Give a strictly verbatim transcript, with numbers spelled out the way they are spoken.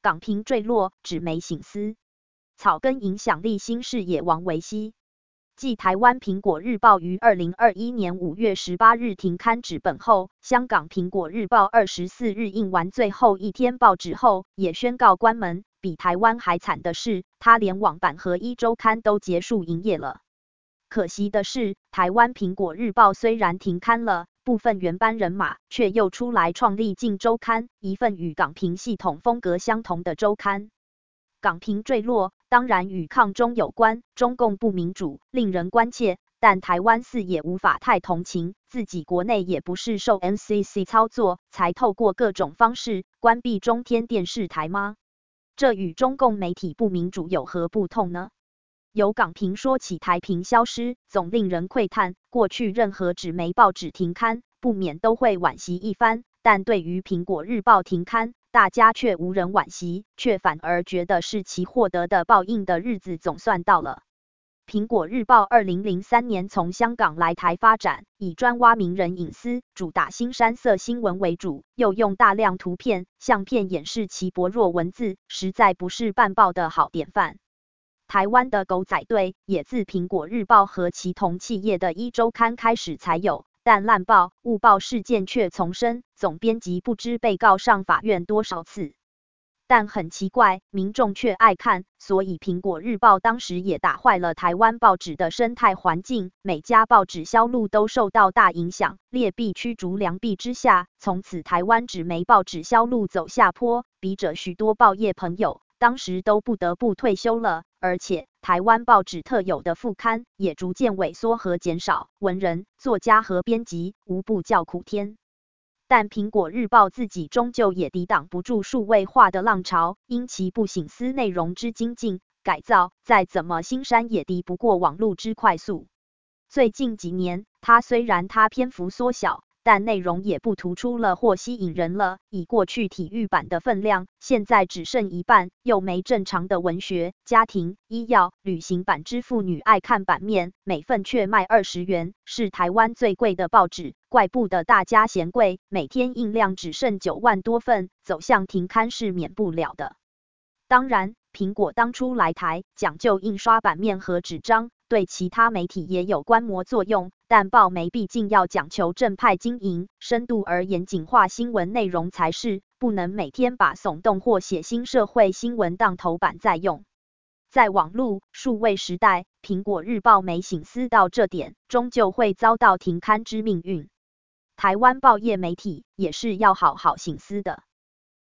港评坠落，纸媒醒思，草根影响力新视野王维希。继台湾苹果日报于二零二一年五月十八日停刊纸本后，香港苹果日报二十四日印完最后一天报纸后，也宣告关门。比台湾还惨的是，它连网版和一周刊都结束营业了。可惜的是，台湾苹果日报虽然停刊了，部分原班人马却又出来创立镜周刊，一份与港评系统风格相同的周刊。港评坠落，当然与抗中有关，中共不民主，令人关切。但台湾似也无法太同情，自己国内也不是受 N C C 操作，才透过各种方式关闭中天电视台吗？这与中共媒体不民主有何不同呢？由港评说起台评消失，总令人喟叹。过去任何纸媒报纸停刊，不免都会惋惜一番，但对于苹果日报停刊，大家却无人惋惜，却反而觉得是其获得的报应的日子总算到了。苹果日报二零零三年从香港来台发展，以专挖名人隐私、主打新山色新闻为主，又用大量图片、相片掩饰其薄弱文字，实在不是办报的好典范。台湾的狗仔队也自苹果日报和其同企业的一周刊开始才有，但滥报、误报事件却丛生，总编辑不知被告上法院多少次。但很奇怪，民众却爱看，所以苹果日报当时也打坏了台湾报纸的生态环境，每家报纸销路都受到大影响。劣币驱逐良币之下，从此台湾纸媒报纸销路走下坡，笔者许多报业朋友当时都不得不退休了，而且台湾报纸特有的副刊也逐渐萎缩和减少，文人、作家和编辑无不叫苦天。但苹果日报自己终究也抵挡不住数位化的浪潮，因其不省思内容之精进改造，再怎么兴山也敌不过网络之快速。最近几年，它虽然它篇幅缩小，但内容也不突出了或吸引人了。以过去体育版的分量，现在只剩一半，又没正常的文学、家庭、医药、旅行版之妇女爱看版面，每份却卖二十元，是台湾最贵的报纸。怪不得大家嫌贵，每天印量只剩九万多份，走向停刊是免不了的。当然，苹果当初来台讲究印刷版面和纸张，对其他媒体也有观摩作用，但报媒毕竟要讲求正派经营，深度而严谨化新闻内容才是，不能每天把耸动或血腥社会新闻当头版在用。在网络数位时代，苹果日报没省思到这点，终究会遭到停刊之命运。台湾报业媒体也是要好好省思的。